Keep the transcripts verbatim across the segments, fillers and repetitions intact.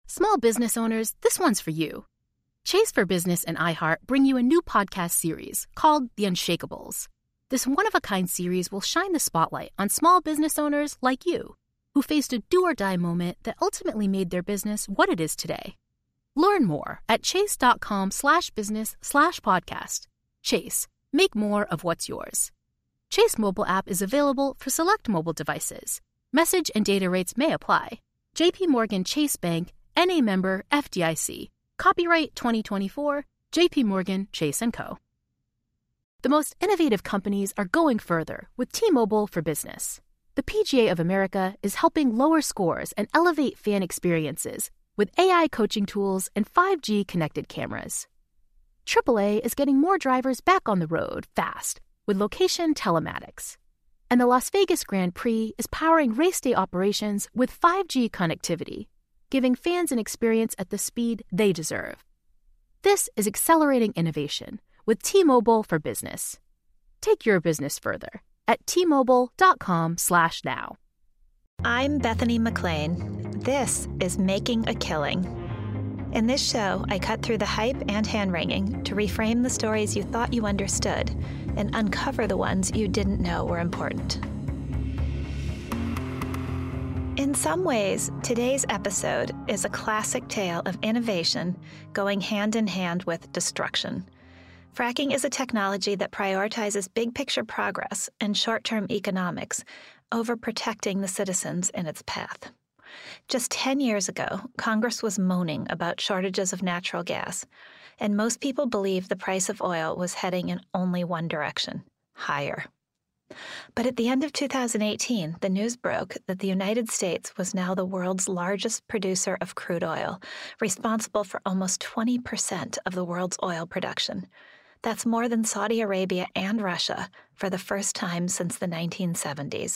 Small business owners, this one's for you. Chase for Business and iHeart bring you a new podcast series called The Unshakables. This one-of-a-kind series will shine the spotlight on small business owners like you, who faced a do-or-die moment that ultimately made their business what it is today. Learn more at chase.com slash business slash podcast. Chase, make more of what's yours. Chase mobile app is available for select mobile devices. Message and data rates may apply. J P Morgan Chase Bank, N A member F D I C. Copyright twenty twenty-four, J P Morgan Chase and Co. The most innovative companies are going further with T-Mobile for Business. The P G A of America is helping lower scores and elevate fan experiences with A I coaching tools and five G connected cameras. triple A is getting more drivers back on the road fast with location telematics. And the Las Vegas Grand Prix is powering race day operations with five G connectivity, giving fans an experience at the speed they deserve. This is accelerating innovation with T-Mobile for Business. Take your business further at T-Mobile.com slash now. I'm Bethany McLean. This is Making a Killing. In this show, I cut through the hype and hand-wringing to reframe the stories you thought you understood and uncover the ones you didn't know were important. In some ways, today's episode is a classic tale of innovation going hand in hand with destruction. Fracking is a technology that prioritizes big-picture progress and short-term economics over protecting the citizens in its path. Just ten years ago, Congress was moaning about shortages of natural gas, and most people believed the price of oil was heading in only one direction, higher. But at the end of two thousand eighteen, the news broke that the United States was now the world's largest producer of crude oil, responsible for almost twenty percent of the world's oil production. That's more than Saudi Arabia and Russia for the first time since the nineteen seventies.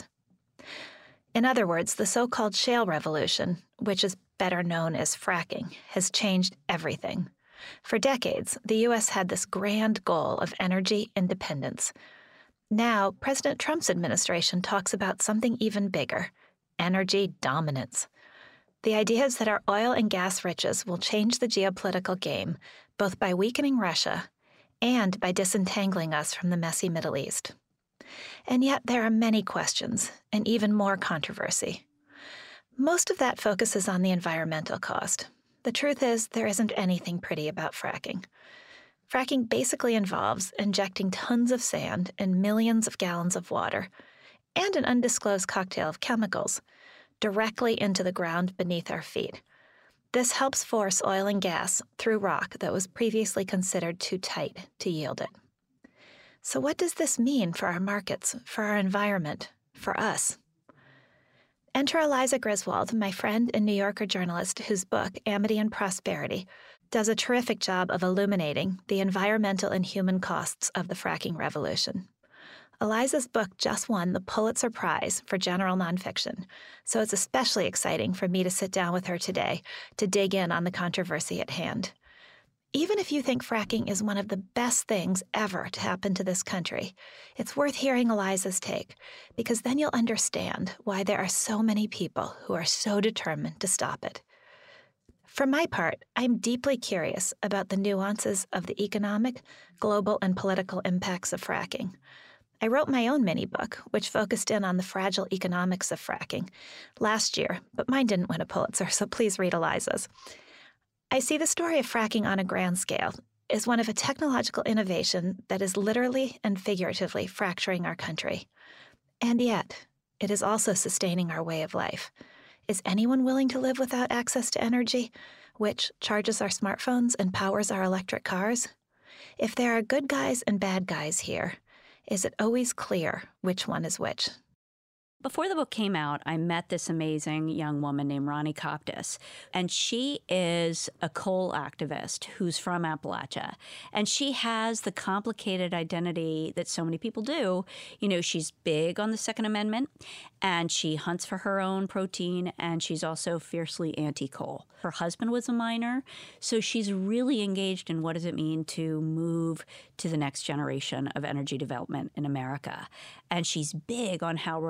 In other words, the so-called shale revolution, which is better known as fracking, has changed everything. For decades, the U S had this grand goal of energy independence. Now, President Trump's administration talks about something even bigger, energy dominance. The idea is that our oil and gas riches will change the geopolitical game, both by weakening Russia and by disentangling us from the messy Middle East. And yet there are many questions and even more controversy. Most of that focuses on the environmental cost. The truth is, there isn't anything pretty about fracking. Fracking basically involves injecting tons of sand and millions of gallons of water and an undisclosed cocktail of chemicals directly into the ground beneath our feet. This helps force oil and gas through rock that was previously considered too tight to yield it. So what does this mean for our markets, for our environment, for us? Enter Eliza Griswold, my friend and New Yorker journalist whose book, Amity and Prosperity, does a terrific job of illuminating the environmental and human costs of the fracking revolution. Eliza's book just won the Pulitzer Prize for general nonfiction, so it's especially exciting for me to sit down with her today to dig in on the controversy at hand. Even if you think fracking is one of the best things ever to happen to this country, it's worth hearing Eliza's take, because then you'll understand why there are so many people who are so determined to stop it. For my part, I'm deeply curious about the nuances of the economic, global, and political impacts of fracking. I wrote my own mini-book, which focused in on the fragile economics of fracking, last year, but mine didn't win a Pulitzer, so please read Eliza's. I see the story of fracking on a grand scale as one of a technological innovation that is literally and figuratively fracturing our country. And yet, it is also sustaining our way of life. Is anyone willing to live without access to energy, which charges our smartphones and powers our electric cars? If there are good guys and bad guys here, is it always clear which one is which? Before the book came out, I met this amazing young woman named Ronnie Coptis, and she is a coal activist who's from Appalachia, and she has the complicated identity that so many people do. You know, she's big on the Second Amendment, and she hunts for her own protein, and she's also fiercely anti-coal. Her husband was a miner, so she's really engaged in what does it mean to move to the next generation of energy development in America, and she's big on how rural America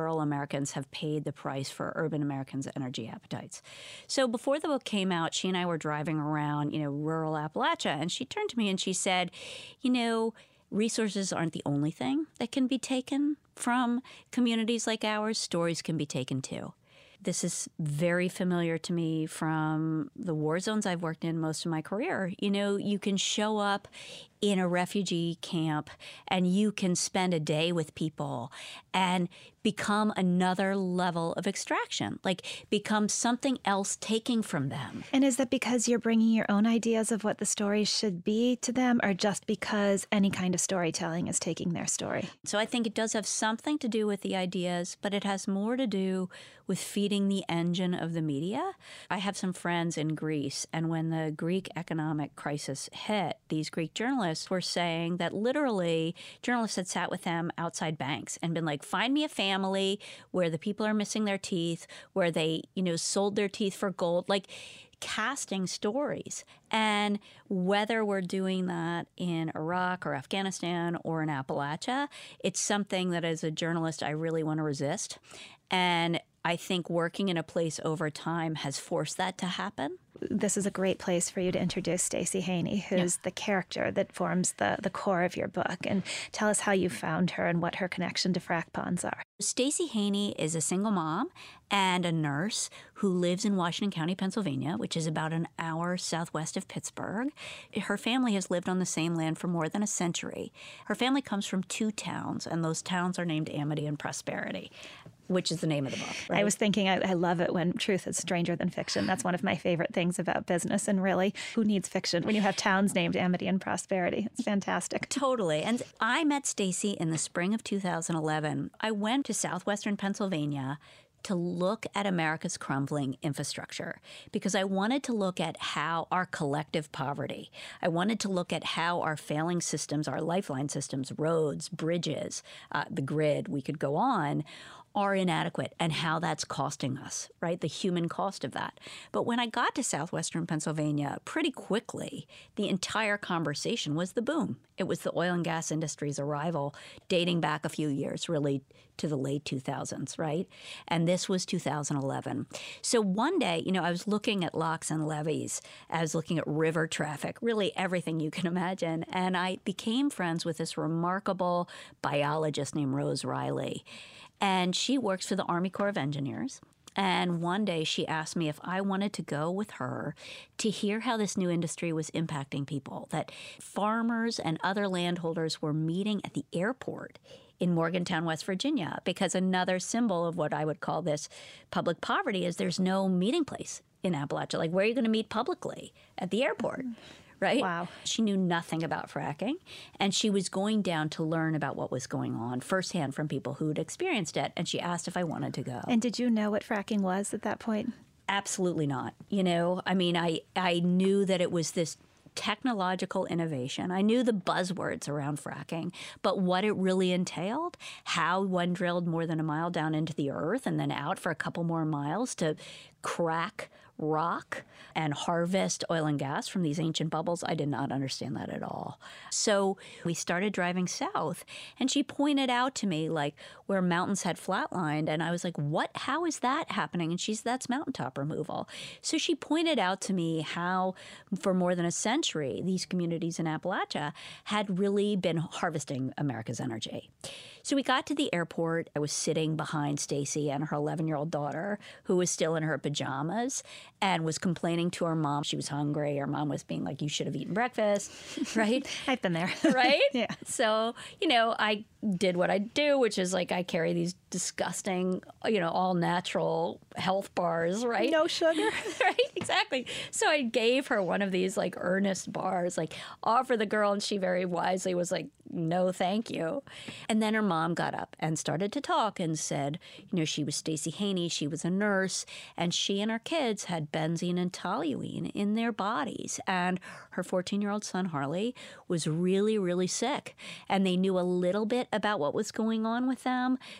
Americans have paid the price for urban Americans' energy appetites. So before the book came out, she and I were driving around, you know, rural Appalachia, and she turned to me and she said, you know, resources aren't the only thing that can be taken from communities like ours. Stories can be taken too. This is very familiar to me from the war zones I've worked in most of my career. You know, you can show up in a refugee camp and you can spend a day with people and become another level of extraction, like become something else taking from them. And is that because you're bringing your own ideas of what the story should be to them, or just because any kind of storytelling is taking their story? So I think it does have something to do with the ideas, but it has more to do with feeding the engine of the media. I have some friends in Greece, and when the Greek economic crisis hit, these Greek journalists were saying that literally journalists had sat with them outside banks and been like, find me a family where the people are missing their teeth, where they, you know, sold their teeth for gold, like casting stories. And whether we're doing that in Iraq or Afghanistan or in Appalachia, it's something that as a journalist I really want to resist. And I think working in a place over time has forced that to happen. This is a great place for you to introduce Stacey Haney, who's yeah. the character that forms the, the core of your book. And tell us how you found her and what her connection to frack ponds are. Stacey Haney is a single mom and a nurse who lives in Washington County, Pennsylvania, which is about an hour southwest of Pittsburgh. Her family has lived on the same land for more than a century. Her family comes from two towns, and those towns are named Amity and Prosperity, which is the name of the book. Right? I was thinking, I, I love it when truth is stranger than fiction. That's one of my favorite things about business. And really, who needs fiction when you have towns named Amity and Prosperity? It's fantastic. Totally. And I met Stacey in the spring of two thousand eleven. I went to southwestern Pennsylvania to look at America's crumbling infrastructure because I wanted to look at how our collective poverty, I wanted to look at how our failing systems, our lifeline systems, roads, bridges, uh, the grid, we could go on, are inadequate and how that's costing us, right? The human cost of that. But when I got to southwestern Pennsylvania, pretty quickly, the entire conversation was the boom. It was the oil and gas industry's arrival, dating back a few years, really to the late two thousands, right? And this was two thousand eleven. So one day, you know, I was looking at locks and levees. I was looking at river traffic, really everything you can imagine. And I became friends with this remarkable biologist named Rose Riley. And she works for the Army Corps of Engineers. And one day she asked me if I wanted to go with her to hear how this new industry was impacting people, that farmers and other landholders were meeting at the airport in Morgantown, West Virginia, because another symbol of what I would call this public poverty is there's no meeting place in Appalachia. Like, where are you going to meet publicly? At the airport. Right? Wow. She knew nothing about fracking, and she was going down to learn about what was going on firsthand from people who'd experienced it, and she asked if I wanted to go. And did you know what fracking was at that point? Absolutely not. You know, I mean, I, I knew that it was this technological innovation. I knew the buzzwords around fracking, but what it really entailed, how one drilled more than a mile down into the earth and then out for a couple more miles to crack rock and harvest oil and gas from these ancient bubbles, I did not understand that at all. So we started driving south, and she pointed out to me, like, where mountains had flatlined, and I was like, what? How is that happening? And she's, that's mountaintop removal. So she pointed out to me how, for more than a century, these communities in Appalachia had really been harvesting America's energy. So we got to the airport. I was sitting behind Stacey and her eleven-year-old daughter, who was still in her pajamas and was complaining to her mom. She was hungry. Her mom was being like, you should have eaten breakfast, right? I've been there. Right? Yeah. So, you know, I did what I do, which is like I carry these disgusting, you know, all natural health bars, right? No sugar. Right? Exactly. So I gave her one of these like earnest bars, like offer the girl, and she very wisely was like, no, thank you. And then her mom got up and started to talk and said, you know, she was Stacey Haney, she was a nurse, and she and her kids had benzene and toluene in their bodies. And her fourteen-year-old son, Harley, was really, really sick. And they knew a little bit about what was going on with them. They'd lost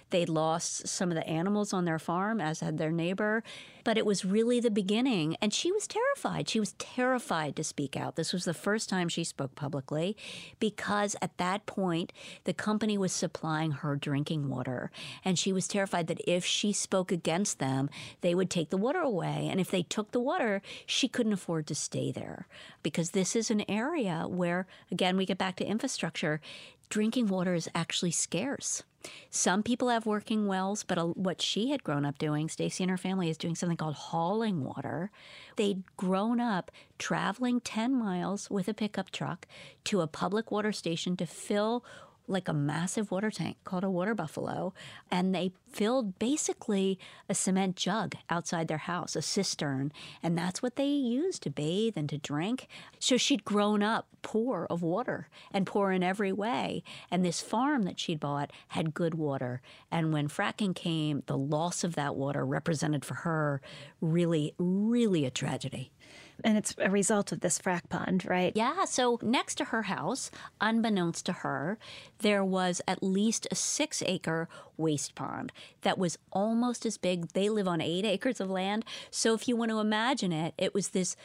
lost some of the animals on their farm, as had their neighbor. But it was really the beginning. And she was terrified. She was terrified to speak out. This was the first time she spoke publicly because at that point, the company was supplying her drinking water. And she was terrified that if she spoke against them, they would take the water away. And if they took the water, she couldn't afford to stay there because this is an area where, again, we get back to infrastructure. Drinking water is actually scarce. Some people have working wells, but what she had grown up doing, Stacy and her family, is doing something called hauling water. They'd grown up traveling ten miles with a pickup truck to a public water station to fill like a massive water tank called a water buffalo. And they filled basically a cement jug outside their house, a cistern. And that's what they used to bathe and to drink. So she'd grown up poor of water and poor in every way. And this farm that she'd bought had good water. And when fracking came, the loss of that water represented for her really, really a tragedy. And it's a result of this frack pond, right? Yeah. So next to her house, unbeknownst to her, there was at least a six-acre waste pond that was almost as big. They live on eight acres of land. So if you want to imagine it, it was this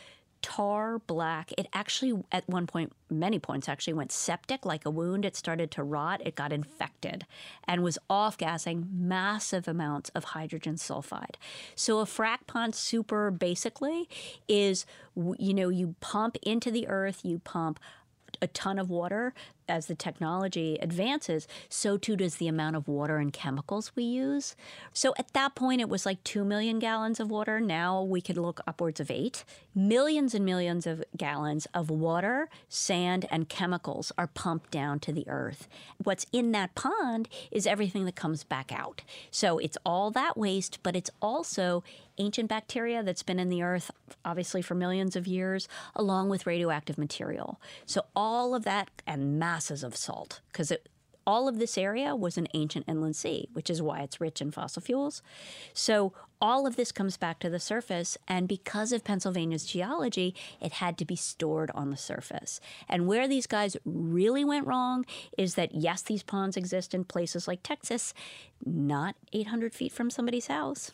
tar black. It actually, at one point, many points actually went septic, like a wound. It started to rot. It got infected and was off-gassing massive amounts of hydrogen sulfide. So a frack pond, super basically, is, you know, you pump into the earth, you pump a ton of water. As the technology advances, so too does the amount of water and chemicals we use. So at that point, it was like two million gallons of water. Now we could look upwards of eight. Millions and millions of gallons of water, sand, and chemicals are pumped down to the earth. What's in that pond is everything that comes back out. So it's all that waste, but it's also ancient bacteria that's been in the earth, obviously, for millions of years, along with radioactive material. So all of that and massive masses of salt, because all of this area was an ancient inland sea, which is why it's rich in fossil fuels. So all of this comes back to the surface, and because of Pennsylvania's geology, it had to be stored on the surface. And where these guys really went wrong is that, yes, these ponds exist in places like Texas, not eight hundred feet from somebody's house.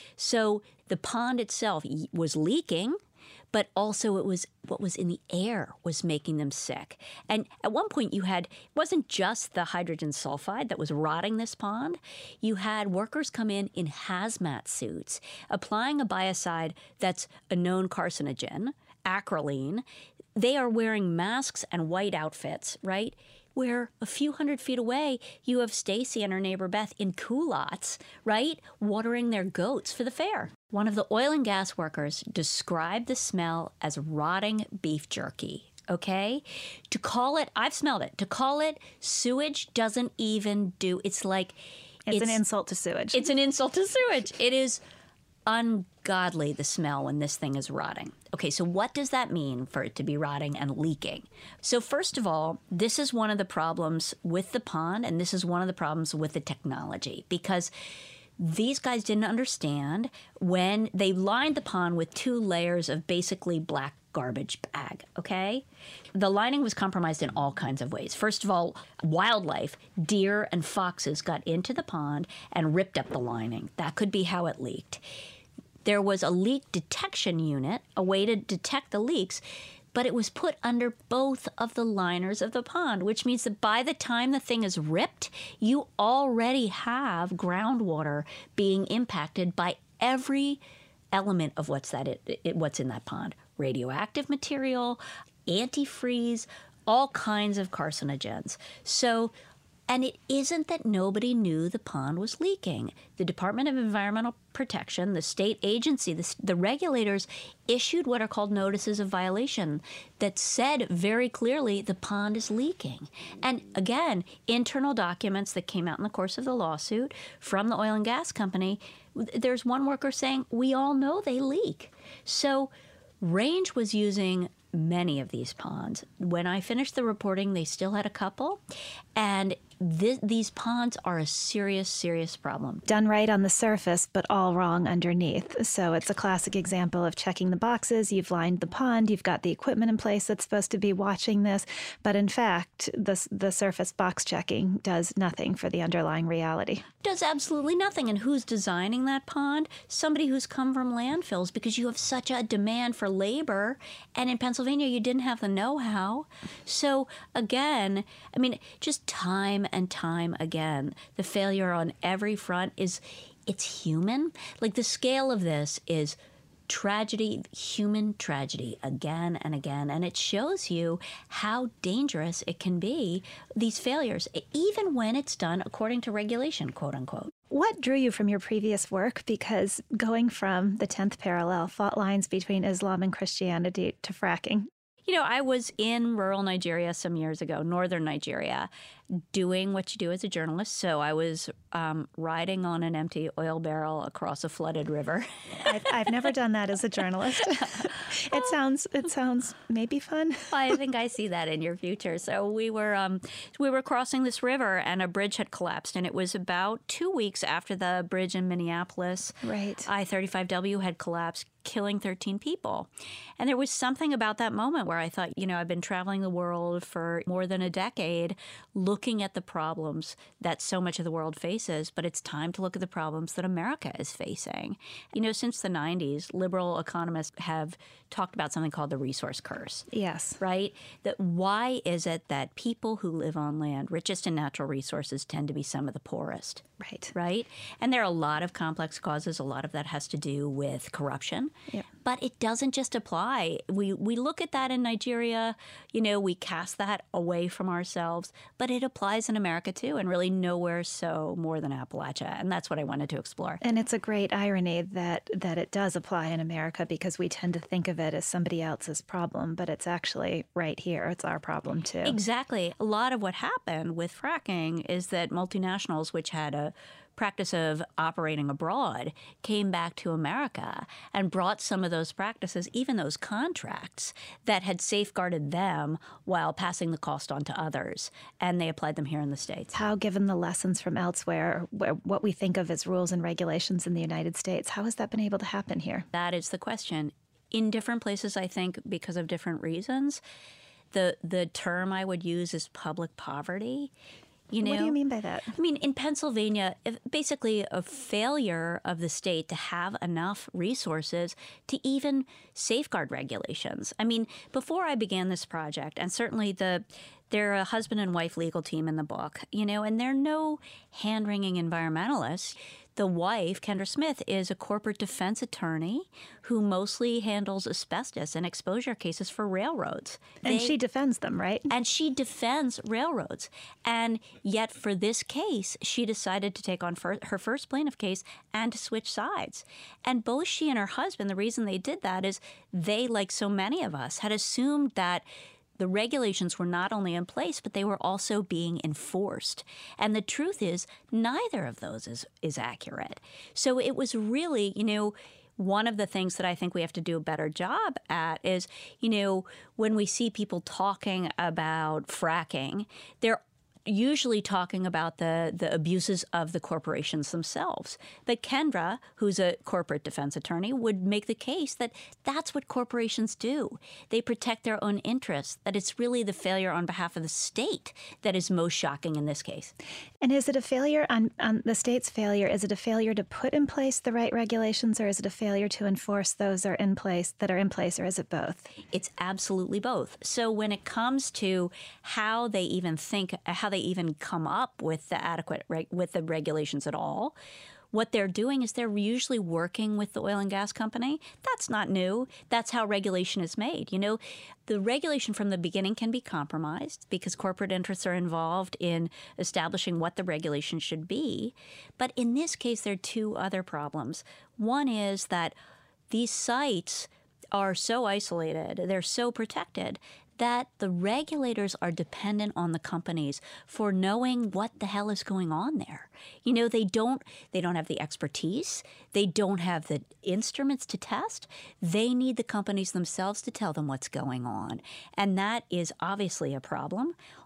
So the pond itself was leaking, but also it was what was in the air was making them sick. And at one point you had, it wasn't just the hydrogen sulfide that was rotting this pond. You had workers come in in hazmat suits, applying a biocide that's a known carcinogen, acrolein. They are wearing masks and white outfits, right? Where a few hundred feet away, you have Stacy and her neighbor Beth in culottes, right, watering their goats for the fair. One of the oil and gas workers described the smell as rotting beef jerky, okay? To call it, I've smelled it, to call it sewage doesn't even do, it's like... It's, it's an insult to sewage. It's an insult to sewage. It is ungodly, the smell when this thing is rotting. Okay, so what does that mean for it to be rotting and leaking? So first of all, this is one of the problems with the pond, and this is one of the problems with the technology, because these guys didn't understand when they lined the pond with two layers of basically black garbage bag, okay? The lining was compromised in all kinds of ways. First of all, wildlife, deer and foxes got into the pond and ripped up the lining. That could be how it leaked. There was a leak detection unit, a way to detect the leaks, but it was put under both of the liners of the pond, which means that by the time the thing is ripped, you already have groundwater being impacted by every element of what's that it, it, what's in that pond. Radioactive material, antifreeze, all kinds of carcinogens. So, and it isn't that nobody knew the pond was leaking. The Department of Environmental Protection, the state agency, the, the regulators issued what are called notices of violation that said very clearly the pond is leaking. And again, internal documents that came out in the course of the lawsuit from the oil and gas company, there's one worker saying, we all know they leak. So Range was using many of these ponds. When I finished the reporting, they still had a couple. And Th- these ponds are a serious, serious problem. Done right on the surface, but all wrong underneath. So it's a classic example of checking the boxes. You've lined the pond, you've got the equipment in place that's supposed to be watching this, but in fact, the, the surface box checking does nothing for the underlying reality. Does absolutely nothing. And who's designing that pond? Somebody who's come from landfills, because you have such a demand for labor. And in Pennsylvania, you didn't have the know-how. So again, I mean, just time and time again, the failure on every front is, it's human. Like, the scale of this is tragedy, human tragedy, again and again. And it shows you how dangerous it can be, these failures, even when it's done according to regulation, quote unquote. What drew you from your previous work? Because going from the tenth parallel, fault lines between Islam and Christianity, to fracking. You know, I was in rural Nigeria some years ago, northern Nigeria, doing what you do as a journalist. So I was um, riding on an empty oil barrel across a flooded river. I've, I've never done that as a journalist. It sounds it sounds maybe fun. I think I see that in your future. So we were um, we were crossing this river, and a bridge had collapsed, and it was about two weeks after the bridge in Minneapolis, right, I thirty-five W, had collapsed, killing thirteen people. And there was something about that moment where I thought, you know, I've been traveling the world for more than a decade, looking at the problems that so much of the world faces, but it's time to look at the problems that America is facing. You know, since the nineties, liberal economists have talked about something called the resource curse. Yes. Right? That why is it that people who live on land, richest in natural resources, tend to be some of the poorest? Right. Right? And there are a lot of complex causes. A lot of that has to do with corruption. Yeah. But it doesn't just apply. We we look at that in Nigeria, you know, we cast that away from ourselves, but it applies in America too, and really nowhere so more than Appalachia. And that's what I wanted to explore. And it's a great irony that that it does apply in America, because we tend to think of it as somebody else's problem, but it's actually right here. It's our problem too. Exactly. A lot of what happened with fracking is that multinationals, which had a practice of operating abroad, came back to America and brought some of those practices, even those contracts that had safeguarded them while passing the cost on to others, and they applied them here in the States. How, given the lessons from elsewhere, what we think of as rules and regulations in the United States, how has that been able to happen here? That is the question. In different places, I think, because of different reasons. The the term I would use is public poverty. You know? What do you mean by that? I mean, in Pennsylvania, basically a failure of the state to have enough resources to even safeguard regulations. I mean, before I began this project, and certainly the they're a husband and wife legal team in the book, you know, and they're no hand-wringing environmentalists. The wife, Kendra Smith, is a corporate defense attorney who mostly handles asbestos and exposure cases for railroads. And They, she defends them, right? and she defends railroads. And yet for this case, she decided to take on fir- her first plaintiff case and to switch sides. And both she and her husband, the reason they did that is they, like so many of us, had assumed that the regulations were not only in place, but they were also being enforced. And the truth is, neither of those is, is accurate. So it was really, you know, one of the things that I think we have to do a better job at is, you know, when we see people talking about fracking, they're usually talking about the, the abuses of the corporations themselves. But Kendra, who's a corporate defense attorney, would make the case that that's what corporations do. They protect their own interests, that it's really the failure on behalf of the state that is most shocking in this case. And is it a failure on, on the state's failure? Is it a failure to put in place the right regulations, or is it a failure to enforce those that are in place, that are in place, or is it both? It's absolutely both. So when it comes to how they even think, how they even come up with the adequate reg- with the regulations at all, what they're doing is they're usually working with the oil and gas company. That's not new. That's how regulation is made. You know, the regulation from the beginning can be compromised because corporate interests are involved in establishing what the regulation should be. But in this case, there are two other problems. One is that these sites are so isolated, they're so protected, that the regulators are dependent on the companies for knowing what the hell is going on there. You know, they don't they don't have the expertise. They don't have the instruments to test. They need the companies themselves to tell them what's going on. And that is obviously a problem.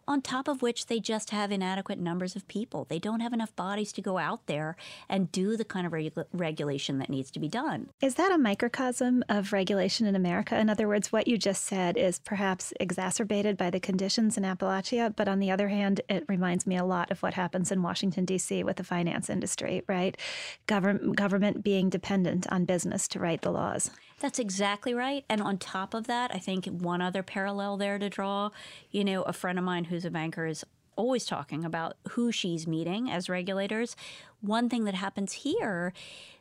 on top of which they just have inadequate numbers of people. They don't have enough bodies to go out there and do the kind of regu- regulation that needs to be done. Is that a microcosm of regulation in America? In other words, what you just said is perhaps exacerbated by the conditions in Appalachia, but on the other hand, it reminds me a lot of what happens in Washington, D C with the finance industry, right? Govern- government being dependent on business to write the laws. That's exactly right. And on top of that, I think one other parallel there to draw, you know, a friend of mine who's a banker is always talking about who she's meeting as regulators. One thing that happens here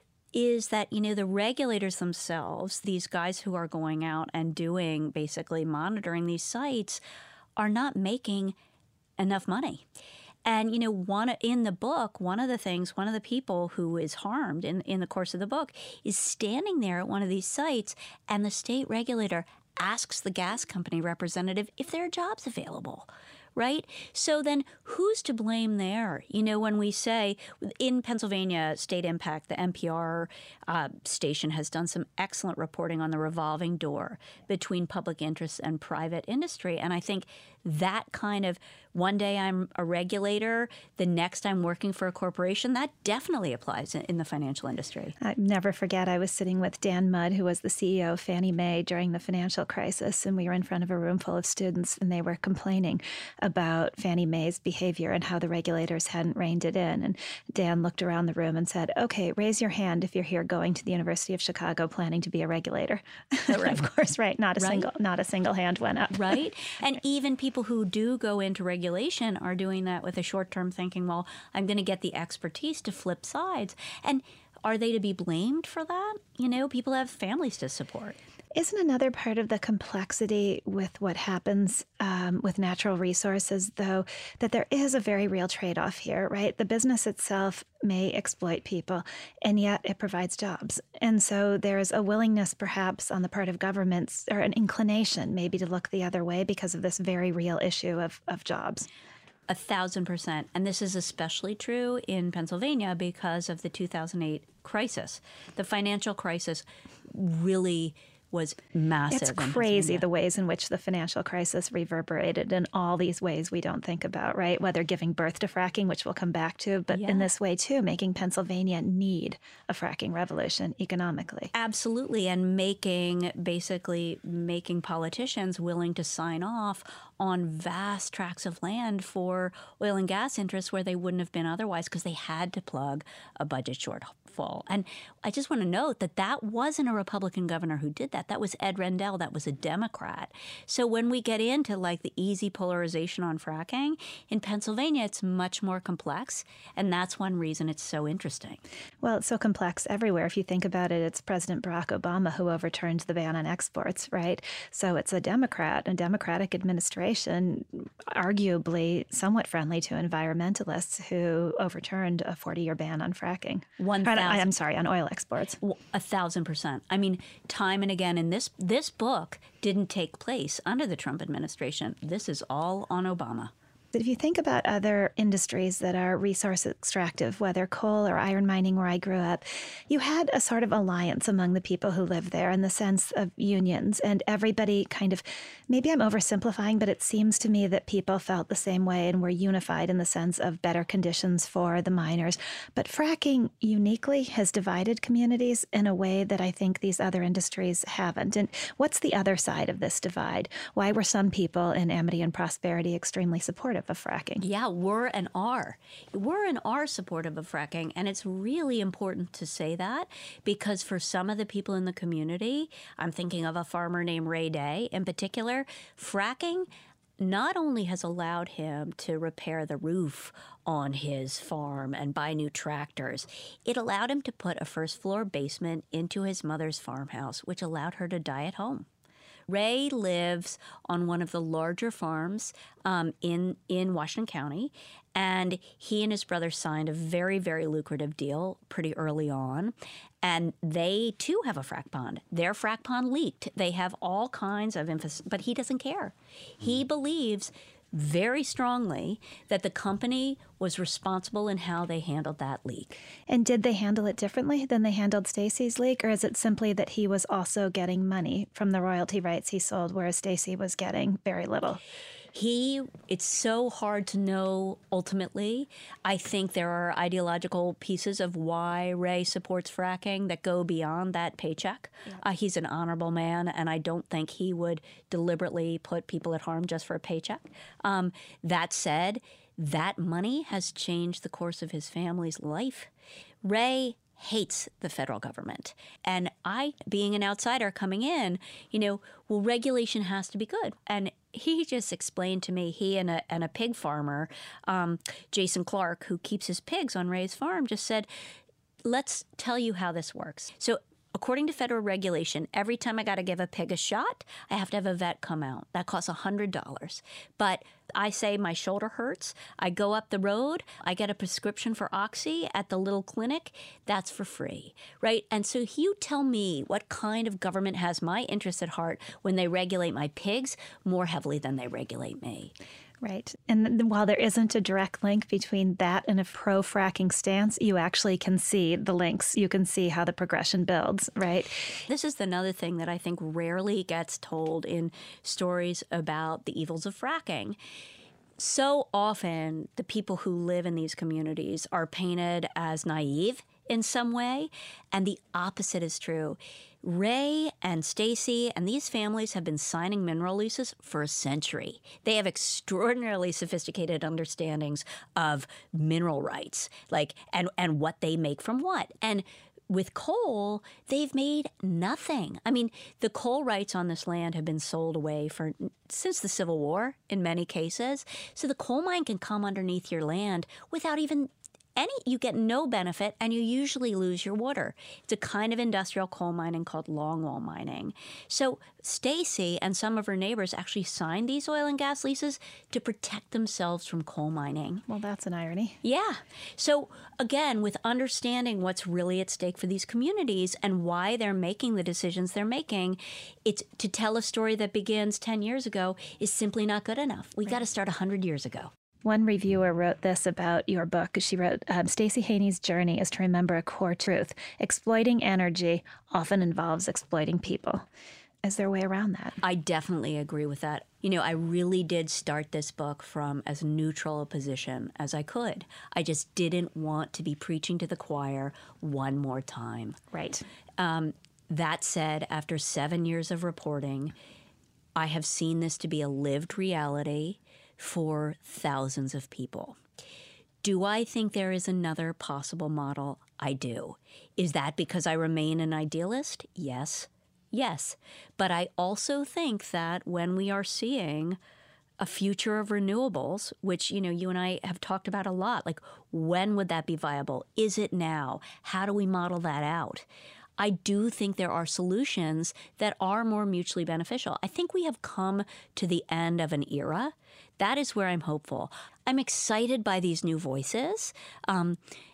is that, you know, the regulators themselves, these guys who are going out and doing basically monitoring these sites, are not making enough money. And, you know, one in the book, one of the things, one of the people who is harmed in, in the course of the book is standing there at one of these sites, and the state regulator asks the gas company representative if there are jobs available. Right? So then who's to blame there? You know, when we say in Pennsylvania State Impact, the N P R uh, station has done some excellent reporting on the revolving door between public interest and private industry. And I think that kind of one day I'm a regulator, the next I'm working for a corporation, that definitely applies in, in the financial industry. I never forget, I was sitting with Dan Mudd, who was the C E O of Fannie Mae during the financial crisis, and we were in front of a room full of students, and they were complaining about Fannie Mae's behavior and how the regulators hadn't reined it in. And Dan looked around the room and said, okay, raise your hand if you're here going to the University of Chicago planning to be a regulator. Right. Of course, right. Not a right. single not a single hand went up. Right. And even people who do go into regulation are doing that with a short-term thinking, well, I'm going to get the expertise to flip sides. And are they to be blamed for that? You know, people have families to support. Isn't another part of the complexity with what happens um, with natural resources, though, that there is a very real trade-off here, right? The business itself may exploit people, and yet it provides jobs. And so there's a willingness, perhaps, on the part of governments, or an inclination maybe to look the other way because of this very real issue of, of jobs. A thousand percent. And this is especially true in Pennsylvania because of the two thousand eight crisis. The financial crisis really was massive. It's crazy the ways in which the financial crisis reverberated in all these ways we don't think about, right? Whether giving birth to fracking, which we'll come back to, but yeah. in this way too, making Pennsylvania need a fracking revolution economically. Absolutely. And making, basically making politicians willing to sign off on vast tracts of land for oil and gas interests where they wouldn't have been otherwise because they had to plug a budget shortfall. And I just want to note that that wasn't a Republican governor who did that. That was Ed Rendell. That was a Democrat. So when we get into like the easy polarization on fracking, in Pennsylvania, it's much more complex. And that's one reason it's so interesting. Well, it's so complex everywhere. If you think about it, it's President Barack Obama who overturned the ban on exports, right? So it's a Democrat, a Democratic administration, arguably somewhat friendly to environmentalists, who overturned a forty-year ban on fracking. One thousand. I'm sorry, on oil exports. A thousand percent. I mean, time and again, and this this book didn't take place under the Trump administration. This is all on Obama. If you think about other industries that are resource extractive, whether coal or iron mining where I grew up, you had a sort of alliance among the people who lived there in the sense of unions, and everybody kind of, maybe I'm oversimplifying, but it seems to me that people felt the same way and were unified in the sense of better conditions for the miners. But fracking uniquely has divided communities in a way that I think these other industries haven't. And what's the other side of this divide? Why were some people in Amity and Prosperity extremely supportive of fracking? Yeah, were and are. Were and are supportive of fracking. And it's really important to say that because for some of the people in the community, I'm thinking of a farmer named Ray Day in particular, fracking not only has allowed him to repair the roof on his farm and buy new tractors, it allowed him to put a first floor basement into his mother's farmhouse, which allowed her to die at home. Ray lives on one of the larger farms um, in, in Washington County, and he and his brother signed a very, very lucrative deal pretty early on, and they, too, have a frack pond. Their frack pond leaked. They have all kinds of emphasis, but he doesn't care. He believes very strongly that the company was responsible in how they handled that leak. And did they handle it differently than they handled Stacy's leak, or is it simply that he was also getting money from the royalty rights he sold, whereas Stacy was getting very little? He, it's so hard to know ultimately. I think there are ideological pieces of why Ray supports fracking that go beyond that paycheck. Yeah. Uh, he's an honorable man, and I don't think he would deliberately put people at harm just for a paycheck. Um, that said, that money has changed the course of his family's life. Ray hates the federal government. And I, being an outsider coming in, you know, well, regulation has to be good. And he just explained to me, he and a, and a pig farmer, um, Jason Clark, who keeps his pigs on Ray's farm, just said, let's tell you how this works. So according to federal regulation, every time I got to give a pig a shot, I have to have a vet come out. That costs one hundred dollars. But I say my shoulder hurts. I go up the road. I get a prescription for Oxy at the little clinic. That's for free, right? And so you tell me what kind of government has my interest at heart when they regulate my pigs more heavily than they regulate me. Right. And while there isn't a direct link between that and a pro-fracking stance, you actually can see the links. You can see how the progression builds, right? This is another thing that I think rarely gets told in stories about the evils of fracking. So often, the people who live in these communities are painted as naive in some way, and the opposite is true. Ray and Stacy and these families have been signing mineral leases for a century. They have extraordinarily sophisticated understandings of mineral rights, like and, and what they make from what. And with coal, they've made nothing. I mean, the coal rights on this land have been sold away for since the Civil War in many cases. So the coal mine can come underneath your land without even Any, you get no benefit, and you usually lose your water. It's a kind of industrial coal mining called longwall mining. So Stacy and some of her neighbors actually signed these oil and gas leases to protect themselves from coal mining. Well, that's an irony. Yeah. So again, with understanding what's really at stake for these communities and why they're making the decisions they're making, it's to tell a story that begins ten years ago is simply not good enough. We right. got to start one hundred years ago. One reviewer wrote this about your book. She wrote, um, Stacey Haney's journey is to remember a core truth. Exploiting energy often involves exploiting people. Is there a way around that? I definitely agree with that. You know, I really did start this book from as neutral a position as I could. I just didn't want to be preaching to the choir one more time. Right. Um, that said, after seven years of reporting, I have seen this to be a lived reality for thousands of people. Do I think there is another possible model? I do. Is that because I remain an idealist? Yes. Yes. But I also think that when we are seeing a future of renewables, which, you know, you and I have talked about a lot, like when would that be viable? Is it now? How do we model that out? I do think there are solutions that are more mutually beneficial. I think we have come to the end of an era. That is where I'm hopeful. I'm excited by these new voices. Um,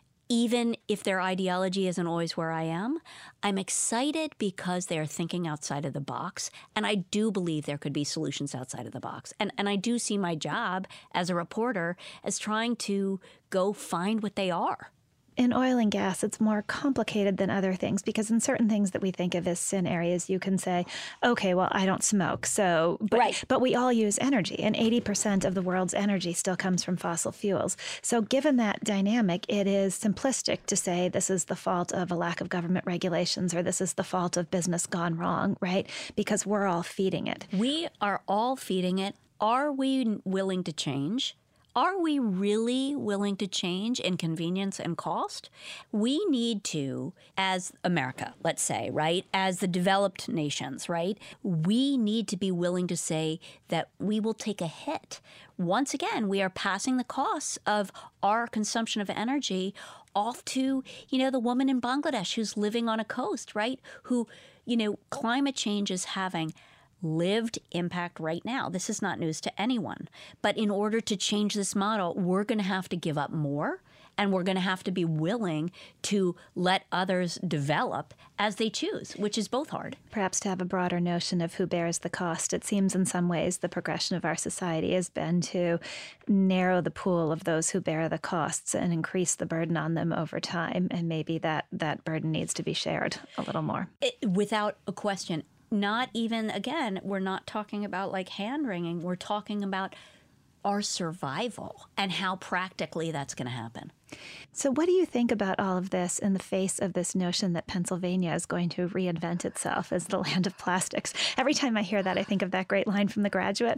even if their ideology isn't always where I am, I'm excited because they are thinking outside of the box. And I do believe there could be solutions outside of the box. And, and I do see my job as a reporter as trying to go find what they are. In oil and gas, it's more complicated than other things because in certain things that we think of as sin areas, you can say, okay, well, I don't smoke. So, but, right. but we all use energy, and eighty percent of the world's energy still comes from fossil fuels. So given that dynamic, it is simplistic to say this is the fault of a lack of government regulations or this is the fault of business gone wrong, right? Because we're all feeding it. We are all feeding it. Are we willing to change? Are we really willing to change in convenience and cost? We need to, as America, let's say, right, as the developed nations, right, we need to be willing to say that we will take a hit. Once again, we are passing the costs of our consumption of energy off to, you know, the woman in Bangladesh who's living on a coast, right, who, you know, climate change is having lived impact right now. This is not news to anyone. But in order to change this model, we're going to have to give up more, and we're going to have to be willing to let others develop as they choose, which is both hard. Perhaps to have a broader notion of who bears the cost. It seems in some ways the progression of our society has been to narrow the pool of those who bear the costs and increase the burden on them over time. And maybe that, that burden needs to be shared a little more. It, without a question. not even, again, we're not talking about like hand-wringing. We're talking about our survival and how practically that's going to happen. So what do you think about all of this in the face of this notion that Pennsylvania is going to reinvent itself as the land of plastics? Every time I hear that, I think of that great line from The Graduate.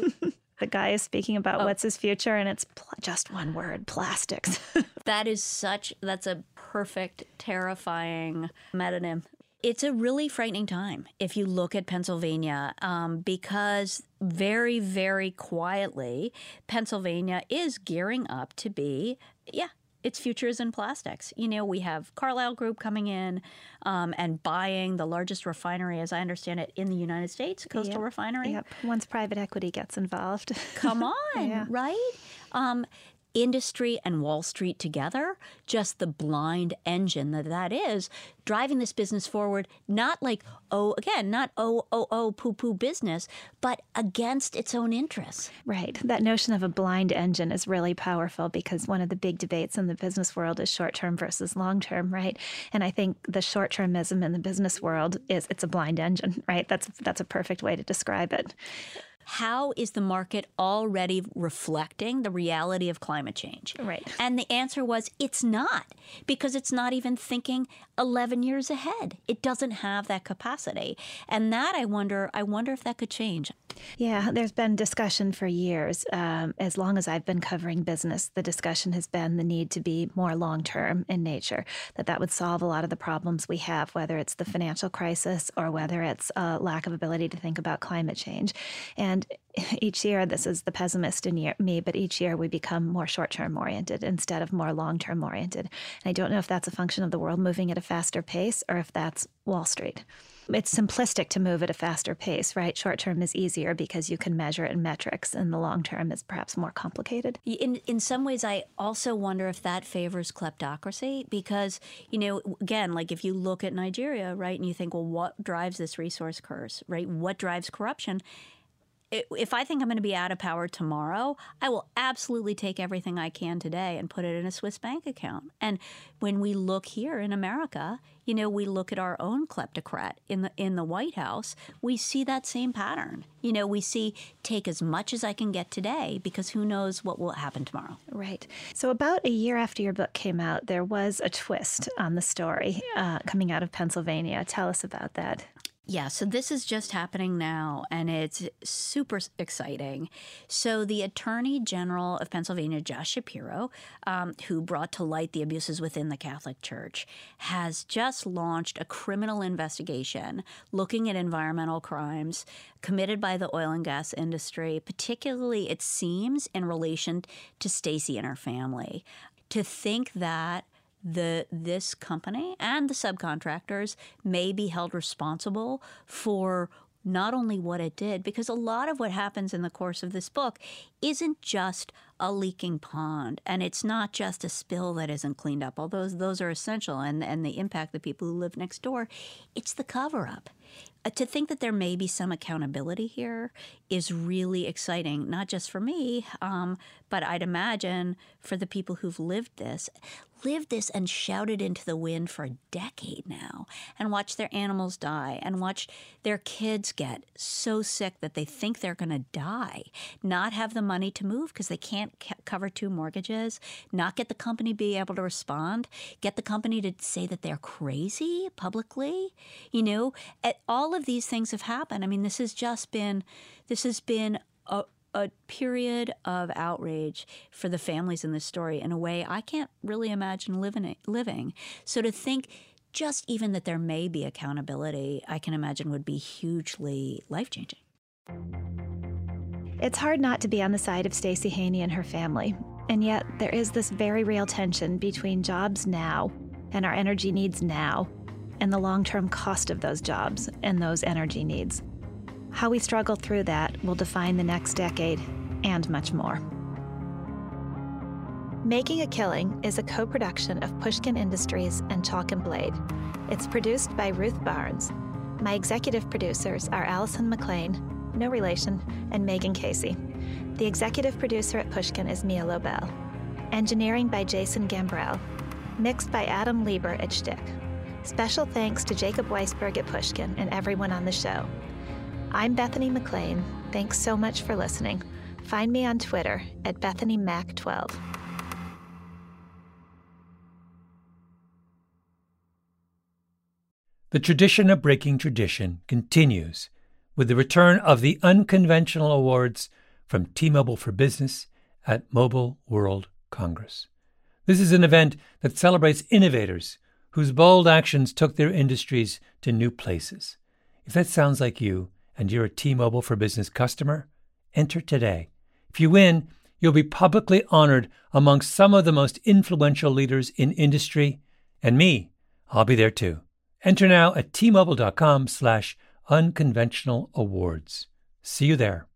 The guy is speaking about oh. what's his future, and it's pl- just one word, plastics. That is such, that's a perfect, terrifying metonym. It's a really frightening time if you look at Pennsylvania, um, because very, very quietly, Pennsylvania is gearing up to be, yeah, its future is in plastics. You know, we have Carlyle Group coming in um, and buying the largest refinery, as I understand it, in the United States, Coastal yep. Refinery. Yep. Once private equity gets involved. Come on, yeah. right? Um, industry and Wall Street together, just the blind engine that that is, driving this business forward, not like, oh, again, not oh, oh, oh, poo-poo business, but against its own interests. Right. That notion of a blind engine is really powerful because one of the big debates in the business world is short-term versus long-term, right? And I think the short-termism in the business world is it's a blind engine, right? That's that's a perfect way to describe it. How is the market already reflecting the reality of climate change? Right. And the answer was it's not, because it's not even thinking eleven years ahead. It doesn't have that capacity. And that, I wonder, I wonder if that could change. Yeah, there's been discussion for years. Um, as long as I've been covering business, the discussion has been the need to be more long-term in nature, that that would solve a lot of the problems we have, whether it's the financial crisis or whether it's a lack of ability to think about climate change. And each year, this is the pessimist in year, me, but each year we become more short-term oriented instead of more long-term oriented. And I don't know if that's a function of the world moving at a faster pace or if that's Wall Street. It's simplistic to move at a faster pace, right? Short term is easier because you can measure it in metrics, and the long term is perhaps more complicated. In in some ways, I also wonder if that favors kleptocracy because, you know, again, like if you look at Nigeria, right, and you think, well, what drives this resource curse, right? What drives corruption? If I think I'm going to be out of power tomorrow, I will absolutely take everything I can today and put it in a Swiss bank account. And when we look here in America, you know, we look at our own kleptocrat in the in the White House, we see that same pattern. You know, we see take as much as I can get today because who knows what will happen tomorrow. Right. So about a year after your book came out, there was a twist on the story uh, coming out of Pennsylvania. Tell us about that. Yeah, so this is just happening now, and it's super exciting. So the Attorney General of Pennsylvania, Josh Shapiro, um, who brought to light the abuses within the Catholic Church, has just launched a criminal investigation looking at environmental crimes committed by the oil and gas industry, particularly, it seems, in relation to Stacey and her family. To think that The this company and the subcontractors may be held responsible for not only what it did, because a lot of what happens in the course of this book isn't just a leaking pond, and it's not just a spill that isn't cleaned up, although those are essential, and, and the impact the people who live next door. It's the cover-up. Uh, to think that there may be some accountability here is really exciting, not just for me, um, but I'd imagine for the people who've lived this, lived this and shouted into the wind for a decade now, and watched their animals die, and watched their kids get so sick that they think they're going to die, not have the money to move because they can't c- cover two mortgages, not get the company be able to respond, get the company to say that they're crazy publicly, you know, all of these things have happened. I mean, this has just been, this has been a, a period of outrage for the families in this story in a way I can't really imagine living. living. So to think just even that there may be accountability, I can imagine would be hugely life-changing. It's hard not to be on the side of Stacey Haney and her family, and yet there is this very real tension between jobs now and our energy needs now, and the long-term cost of those jobs and those energy needs. How we struggle through that will define the next decade and much more. Making a Killing is a co-production of Pushkin Industries and Chalk and Blade. It's produced by Ruth Barnes. My executive producers are Allison McLean, no relation, and Megan Casey. The executive producer at Pushkin is Mia Lobel. Engineering by Jason Gambrell. Mixed by Adam Lieber at Shtick. Special thanks to Jacob Weisberg at Pushkin and everyone on the show. I'm Bethany McLean. Thanks so much for listening. Find me on Twitter at Bethany Mac twelve. The tradition of breaking tradition continues with the return of the Unconventional Awards from T-Mobile for Business at Mobile World Congress. This is an event that celebrates innovators whose bold actions took their industries to new places. If that sounds like you and you're a T-Mobile for Business customer, enter today. If you win, you'll be publicly honored amongst some of the most influential leaders in industry. And me, I'll be there too. Enter now at T-Mobile.com slash unconventional awards. See you there.